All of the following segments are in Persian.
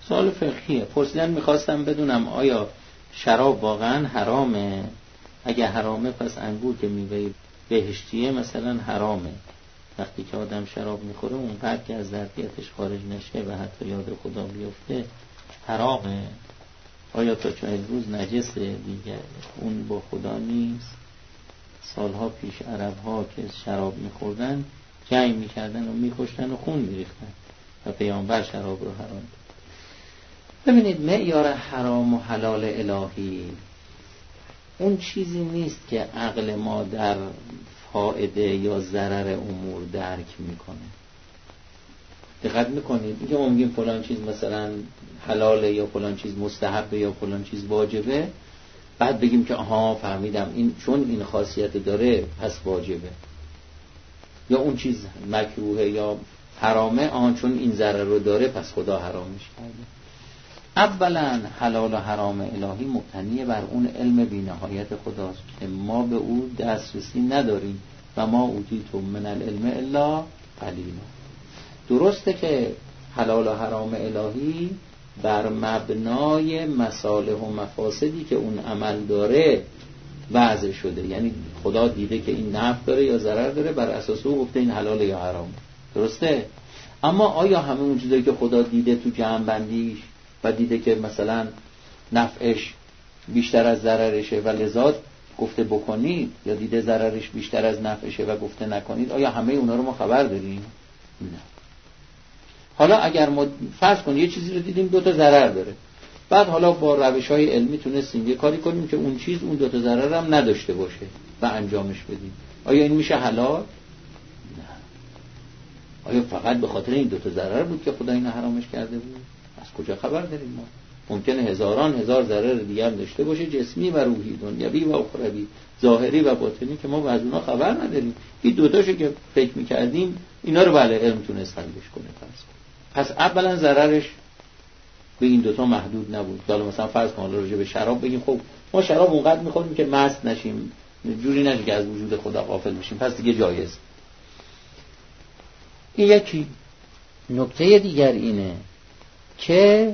سوال فقهیه. پرسیدن میخواستم بدونم آیا شراب واقعا حرامه؟ اگه حرامه پس انگور که میوه بهشتیه مثلا حرامه. وقتی که آدم شراب میخوره اونقدر که از ظرفیتش خارج نشه و حتی یاد خدا بیفته حرامه. آیا تا 40 روز نجسه دیگه؟ اون با خدا نیست. سالها پیش عرب‌ها که شراب میخوردن جنگ میکردن و میکشتن و خون میریختن و پیامبر شراب رو حرام. ببینید معیار حرام و حلال الهی اون چیزی نیست که عقل ما در فائده یا ضرر امور درک میکنه. دقت میکنید اینکه ما میگیم فلان چیز مثلا حلاله یا فلان چیز مستحبه یا فلان چیز واجبه، بعد بگیم که آها فهمیدم این چون این خاصیت داره پس واجبه، یا اون چیز مکروهه یا حرامه آها چون این ضرر رو داره پس خدا حرامش کرده. اولا حلال و حرام الهی مبتنی بر اون علم بی‌نهایت خداست که ما به او دسترسی نداریم و ما اوتیتم من العلم الا قلیلا. درسته که حلال و حرام الهی بر مبنای مصالح و مفاسدی که اون عمل داره وضع شده، یعنی خدا دیده که این نفع داره یا ضرر داره، بر اساس او گفته این حلال یا حرام. درسته؟ اما آیا همه اون چیزایی که خدا دیده تو جمع بندیش و دیده که مثلا نفعش بیشتر از ضررشه و لذا گفته بکنید، یا دیده ضررش بیشتر از نفعشه و گفته نکنید، آیا همه اونا رو ما خبر داریم؟ نه. حالا اگر ما فرض کنیم یه چیزی رو دیدیم 2 تا ضرر داره، بعد حالا با روش‌های علمی تونستیم یه کاری کنیم که اون چیز اون 2 تا ضرر هم نداشته باشه و انجامش بدیم، آیا این میشه حلال؟ نه. آیا فقط به خاطر این 2 تا ضرر بود که خدا اینو حرامش کرده بود؟ از کجا خبر داریم ما؟ ممکنه هزار ضرر دیگه هم داشته باشه، جسمی و روحی، دنیوی و اخروی، ظاهری و باطنی که ما از اونها خبر نداریم. این 2 تاشو که فکر می‌کردیم اینا رو بله علم تونست حلش کنه. پس اولا ضررش به این 2 تا محدود نبود. حالا مثلا فرض کن راجع به شراب بگیم خب ما شراب اونقدر می‌خوریم که مست نشیم، جوری نشه که از وجود خدا غافل بشیم، پس دیگه جایز. این یکی. نکته دیگر اینه که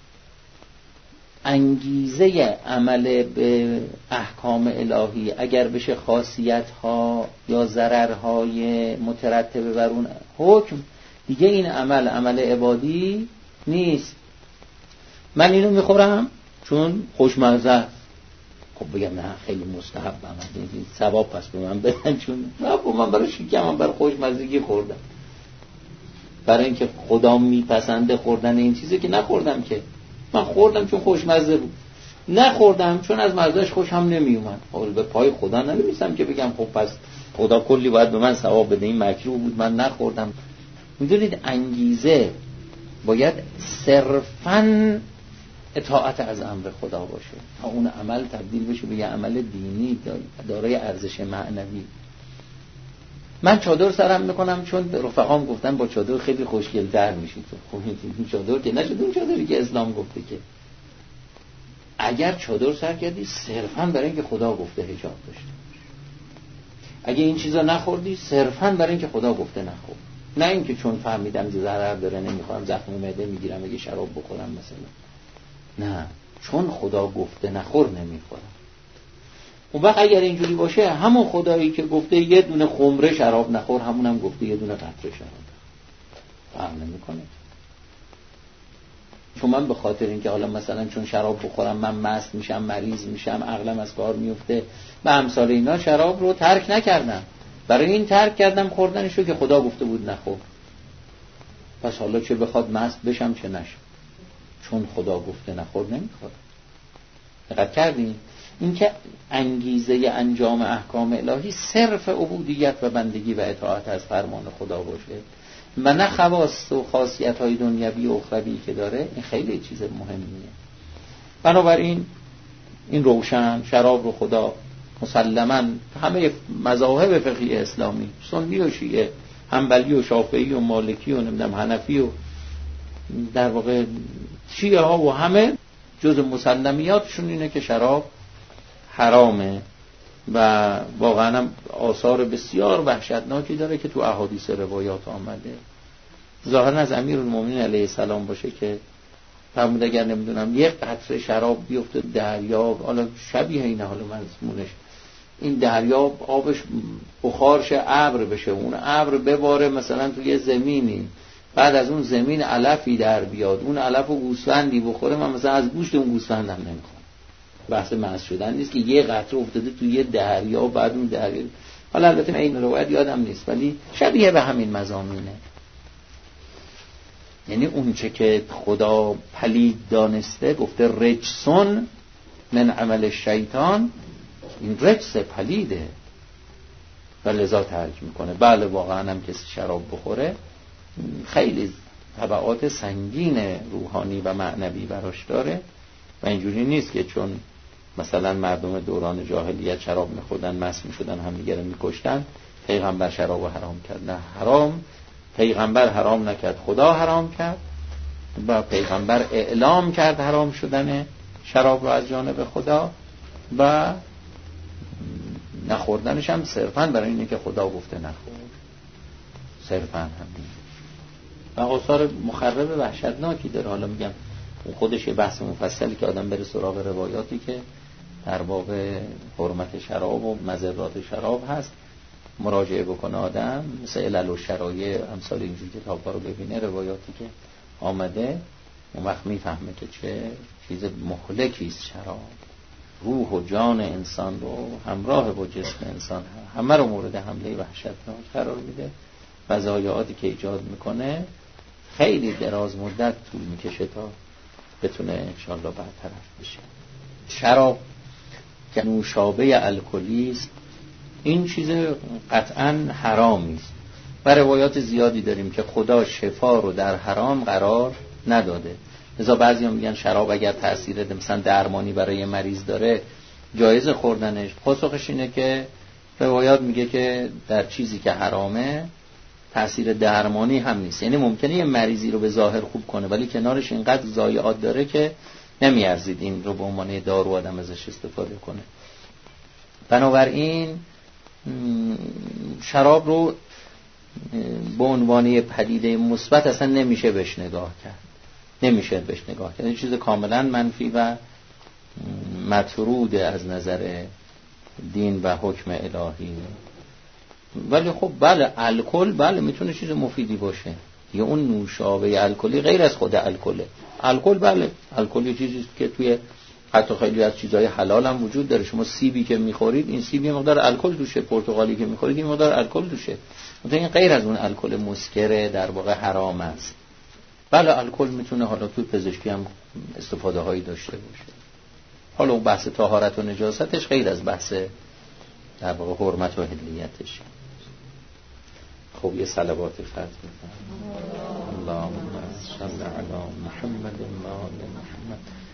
انگیزه عمل به احکام الهی اگر بشه خاصیت‌ها یا ضررهای مترتبه بر اون حکم، دیگه این عمل عبادی نیست. من اینو میخورم چون خوشمزه است، خب بگم نه خیلی مستحبم، این ثواب پس به من بدن، چون نه من برای شکمم برای خوشمزگی خوردم، برای اینکه خدا میپسنده خوردن این چیزی که نخوردم، که من خوردم چون خوشمزه بود، نخوردم چون از مزهش خوشم نمیومد. حالا به پای خدا نمیرسم که بگم خب پس خدا کلی باید به من ثواب بده، این مکروه بود من نخوردم. میدونید انگیزه باید صرفاً اطاعت از امر خدا باشه تا اون عمل تبدیل بشه به یه عمل دینی دارای ارزش معنوی. من چادر سرم میکنم چون رفقام گفتن با چادر خیلی خوشگل‌تر میشید. خب این چادر که نشد اون چادری که اسلام گفته. که اگر چادر سر کردی صرفاً برای اینکه خدا گفته حجاب داشته باش، اگه این چیزا نخوردی صرفاً برای اینکه خدا گفته نخور، نه اینکه چون فهمیدم ضرر داره نمیخورم، زخم معده میگیرم اگه شراب بخورم مثلا، نه چون خدا گفته نخور نمیخورم. اون وقت اگر اینجوری باشه همون خدایی که گفته یه دونه خمره شراب نخور، همونم گفته یه دونه قطره شراب فرق نمیکنه. چون من به خاطر اینکه حالا مثلا چون شراب بخورم من مست میشم، مریض میشم، عقلم از کار میفته و امثال اینا، شراب رو ترک نکردم، برای این ترک کردم خوردنشو که خدا گفته بود نخور. پس حالا چه بخواد مست بشم چه نشم، چون خدا گفته نخور نمیخورم. دقت کردین؟ این که انگیزه انجام احکام الهی صرف عبودیت و بندگی و اطاعت از فرمان خدا باشه و نه خواص و خاصیت‌های دنیوی و اخروی که داره، این خیلی چیز مهمیه. بنابراین این روشن شراب رو خدا مسلماً همه مذاهب فقهی اسلامی، سنی و شیعه، حنبلی و شافعی و مالکی و نمیدونم حنفی و در واقع شیعه ها و همه جز مسلمیاتشون اینه که شراب حرامه و واقعا هم آثار بسیار وحشتناکی داره که تو احادیث روایات آمده. ظاهرا از امیرالمومنین علیه السلام باشه که فرمود اگر نمیدونم یک قطره شراب بیفته دریا، حالا شبیه اینه، حالا مضمونش این دریا آبش بخارش ابر بشه، اون ابر بباره مثلا توی زمینی، بعد از اون زمین علفی در بیاد، اون علف و گوسفندی بخوره، من مثلا از گوشت اون گوسفندم نمیخوام. بحث مست شدن نیست که یه قطره افتاده توی یه دریا، بعد اون دریا، حالا البته این روایت یادم نیست ولی شبیه به همین مضامینه. یعنی اون چه که خدا پلید دانسته گفته رجسون من عمل شیطان، این رجس پلیده و لذا ترک میکنه. بله واقعا هم کسی شراب بخوره خیلی تبعات سنگین روحانی و معنوی براش داره و اینجوری نیست که چون مثلا مردم دوران جاهلیت شراب میخوردن مست میشدن همدیگه رو میکشتن پیغمبر شراب حرام کرد. نه، حرام پیغمبر حرام نکرد، خدا حرام کرد و پیغمبر اعلام کرد حرام شدن شراب رو از جانب خدا و نخوردنش هم صرفاً برای اینه که خدا گفته نخور، صرفاً همین. و آثار مخرب وحشتناکی داره. حالا میگم اون خودش یه بحث مفصلی که آدم بره سراغ روایاتی که در باب حرمت شراب و مضرات شراب هست مراجعه بکنه آدم، مثل علل و شرایع امثال اینجور کتاب‌ها رو ببینه، روایاتی که آمده، اون وقت میفهمه که چه چیز مهلکی است شراب. روح و جان انسان رو همراه با جسم انسان همه رو مورد حمله وحشتناک قرار میده و ضایعاتی که ایجاد میکنه خیلی دراز مدت طول میکشه تا بتونه انشالله برطرف بشه. شراب که نوشابه الکلی است، این چیز قطعا حرامی است و روایات زیادی داریم که خدا شفا رو در حرام قرار نداده. لذا بعضی‌ها میگن شراب اگر تأثیر مثلا درمانی برای مریض داره جایز خوردنش. پاسخش اینه که روایات میگه که در چیزی که حرامه تأثیر درمانی هم نیست. یعنی ممکنه یه مریضی رو به ظاهر خوب کنه ولی کنارش اینقدر ضایعات داره که نمیارزید این رو به عنوان دارو آدم ازش استفاده کنه. بنابراین شراب رو به عنوان پدیده مثبت اصلا نمیشه بهش نگاه کرد، این چیز کاملا منفی و مطرود از نظر دین و حکم الهی. ولی خب بله الکل بله میتونه چیز مفیدی باشه. یا اون نوشابه الکلی غیر از خود الکله. الکل بله الکل یه چیزی که توی حتی خیلی از چیزهای حلال هم وجود داره. شما سیبی که میخورید این سیب یه مقدار الکل توشه، پرتقالی که میخورید این مقدار الکل توشه. این غیر از اون الکل مسکر در واقع حرام است. بله الکل میتونه حالا توی پزشکی هم استفاده هایی داشته باشه. حالا اون بحث طهارت و نجاستش غیر از بحث در واقع حرمت و حلیتش. خب یه صلوات فتح بزن. اللهم صل علی محمد و آل محمد.